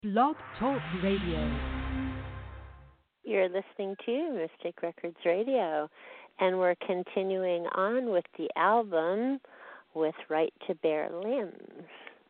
Blog Talk Radio. You're listening to Mystic Records Radio, and we're continuing on with the album with Right to Bear Limbs.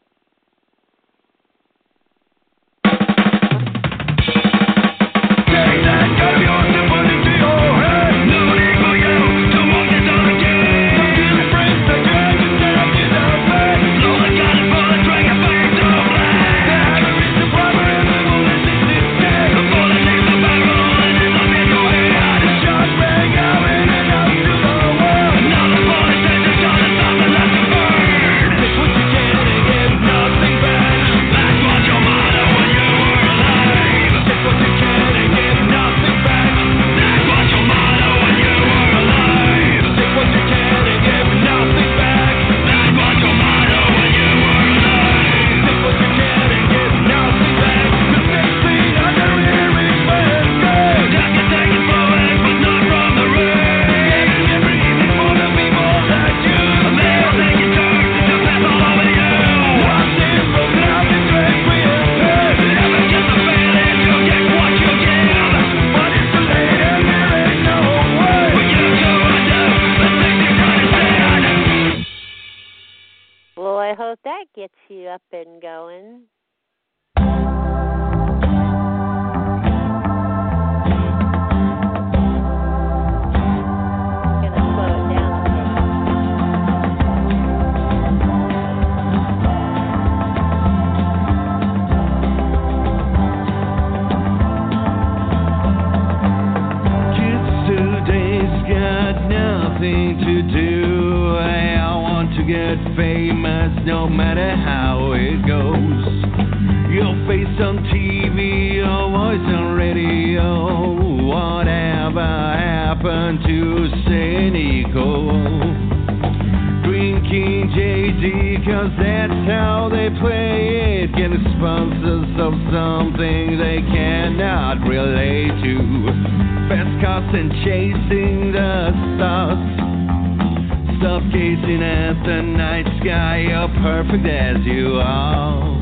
Gets you up and going. Famous no matter how it goes. Your face on TV, your voice on radio. Whatever happened to cynical? Drinking JD, cause that's how they play it. Getting sponsors of something they cannot relate to. Fast cars and chasing the stars. Stop gazing at the night sky, you're perfect as you are.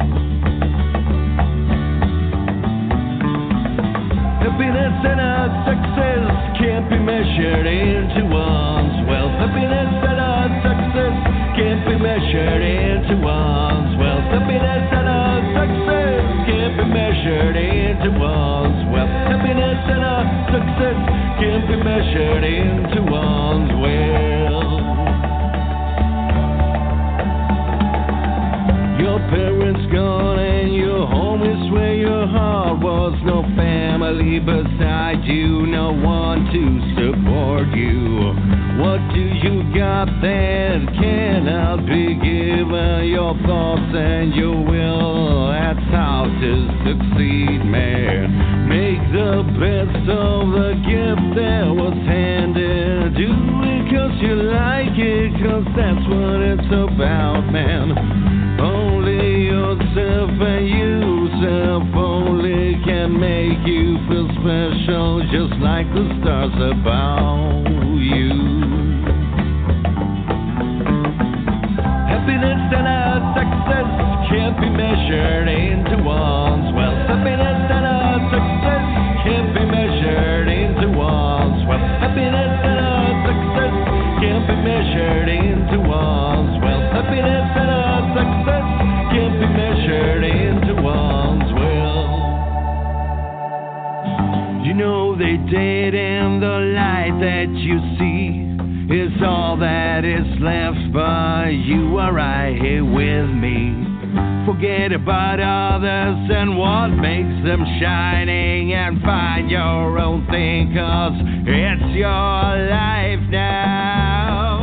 Happiness and success can't be measured into one's wealth. Happiness and success can't be measured into one's wealth. Happiness and success can't be measured into one's wealth. Happiness and success can't be measured into one's wealth. Your parents gone and your home is where your heart was. No family beside you, no one to support you. What do you got that cannot be given? Your thoughts and your will, that's how to succeed, man. Make the best of the gift that was handed. Do it cause you like it, cause that's what it's about, man. Only yourself and yourself only can make you feel special, just like the stars above you. Happiness and success can't be measured into one's wealth. Happiness and success can't be measured into one's wealth. Happiness and success can't be measured into one's wealth. Happiness and success can't be measured into one's will. You know they did, and the light that you see is all that is left, but you are right here with me. Forget about others and what makes them shining, and find your own thing, cause it's your life now.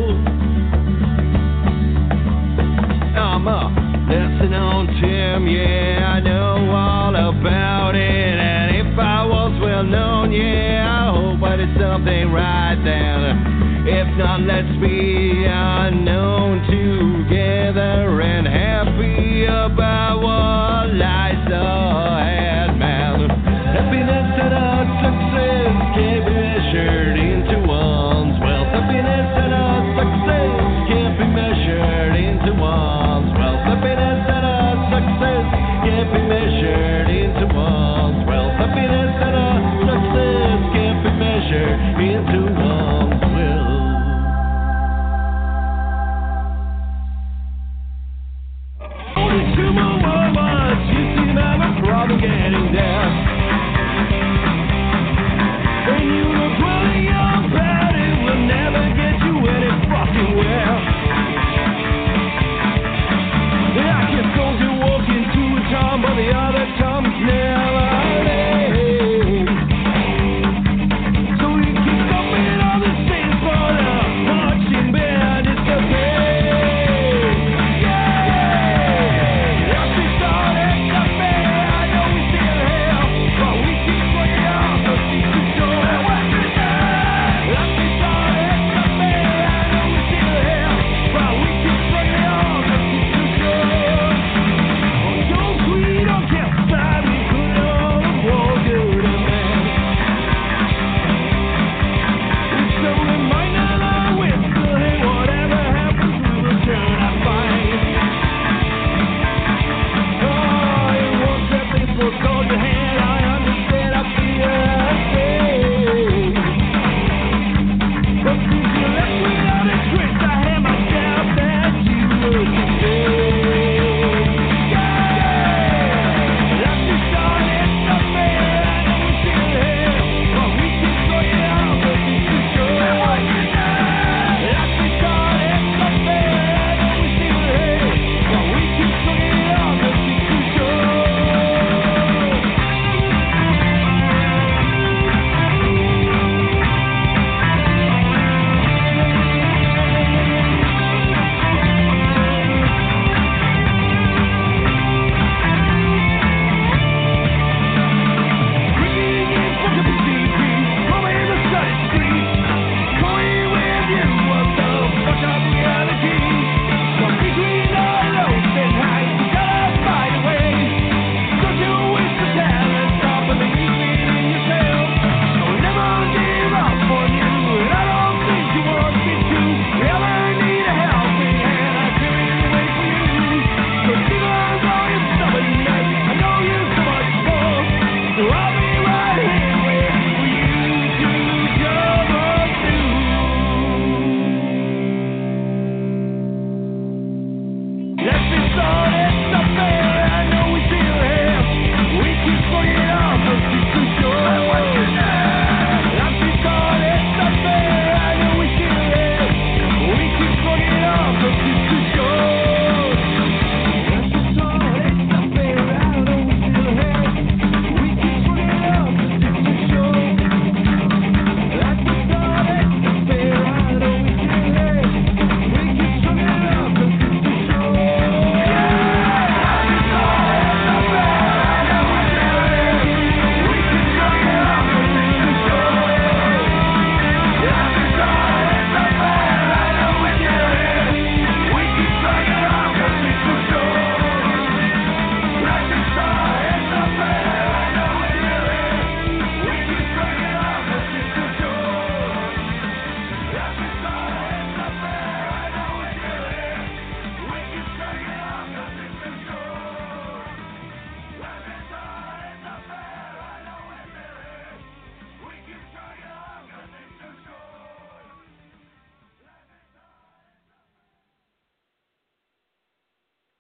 I'm listen on Tim, yeah, I know all about it. And if I was well known, yeah, I hope I did something right then. If not, let's be unknown together and happy about what lies ahead, man. Happiness and success can't be measured into one's wealth. Happiness and success can't be measured into one's wealth. Happiness and success can't be measured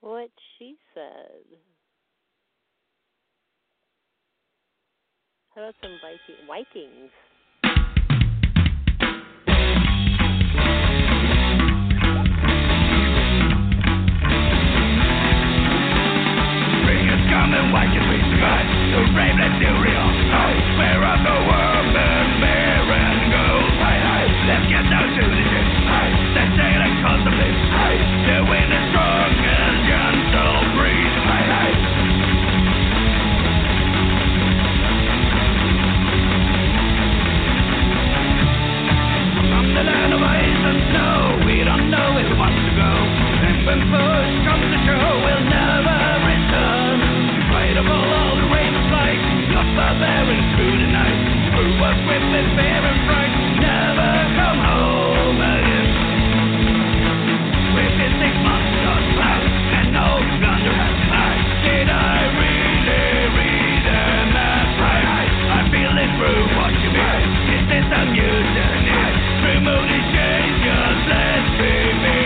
what she said. How about some Vikings? And why can we survive the brave and real? Where are the world and barren gold? Let's get down to the ship. Let's sail and contemplate. The wind is strong and gentle breeze. From the land of ice and snow, we don't know where we want to go. And when push comes to shove, we'll never return. Fight of all the rain of light, lost barbarians through the night. Who was with this fear and fright, never come home again. We've been 6 months gone by, and no plunder has died. Did I really read them as right? I feel it through what you mean. Is this a mutiny? Remove the change, just let's be me.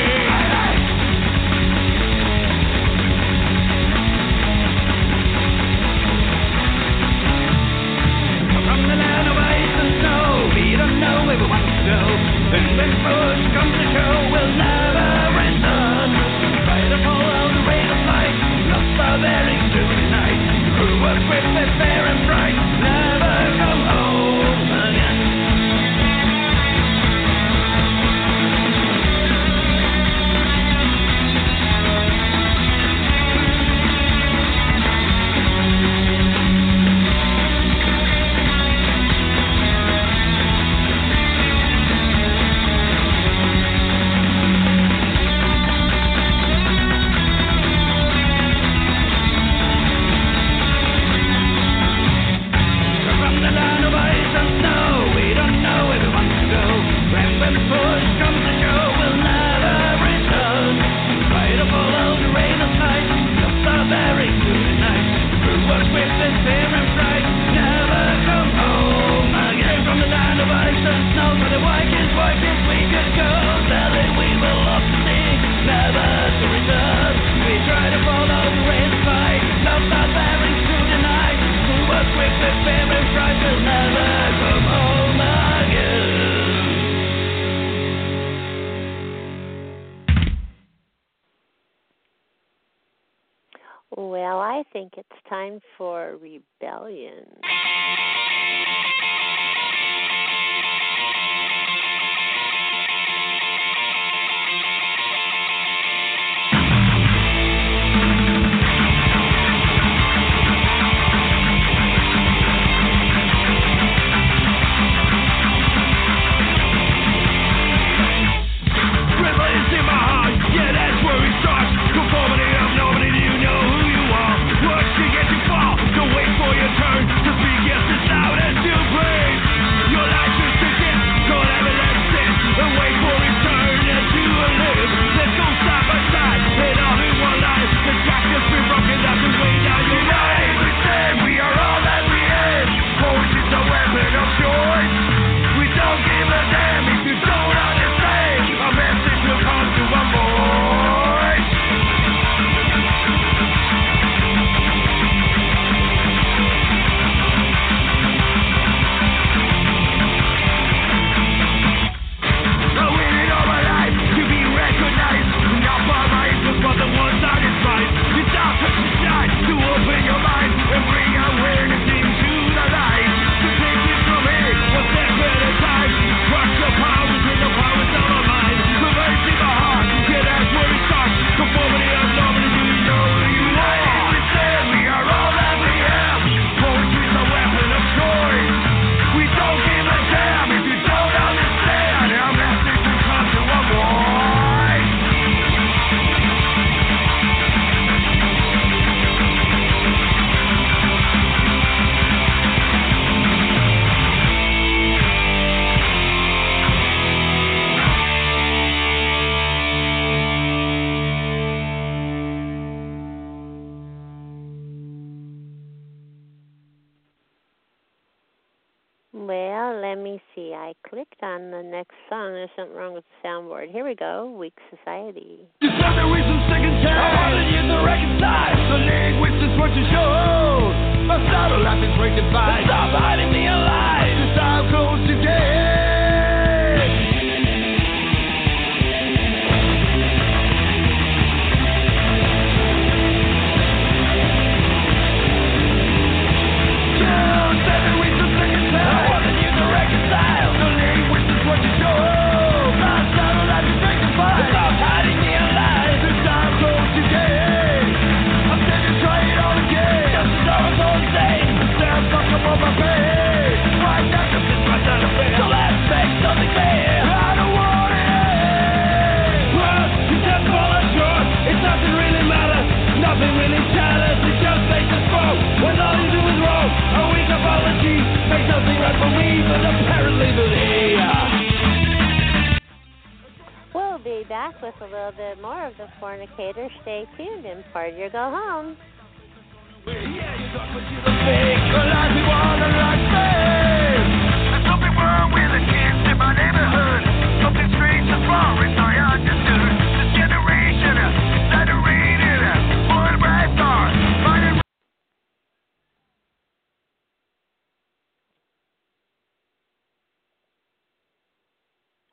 From the land of ice and snow, we don't know where we want to go. And when push comes to shove, we'll never return. Try to follow the rain of light, lost barbarians through the night. Who was with the fair and bright, never come home again. Well, I think it's time for rebellion. Rebellion's in my heart, yeah, that's where it starts. Conformity of nobody, do you know who you are? What you get you fall, don't wait for your turn to speak, yes, it's loud and to praise. Your life is to get, don't ever let it sit, and wait for its turn and to live. Let's go side by side, and all in one life. The track has been broken, that's the way down your life. We stand, we are all that we have. Force is a weapon of choice. We don't give a damn if you don't understand. Our message will come to a voice. I waited all my life to be recognized. Not by my influence, but the ones that is right. It's our turn to shine, to open your mind and bring awareness into the light. To take it from here, one step at a time. Crush the powers with the powers of our mind. Reverse in the heart, yeah, that's where it starts. Conformity of normally, do you know who you are? We said we are all that we have. Poetry's a weapon of choice. We don't give a damn if you don't understand. Our message will come to a voice. Well, let me see. I clicked on the next song. There's something wrong with the soundboard. Here we go. Weak Society. There's other reasons second can. I wanted you to reconcile. The language is what you show. My style of life is rectified. Stop hiding me alive. Cause I'm close to death. Nothing really matters, it just makes us grow. When all you do is wrong, a weak apology makes nothing right for me, but apparently We'll be back with a little bit more of The Fornicator. Stay tuned and party or go home. yeah, you talk, but you don't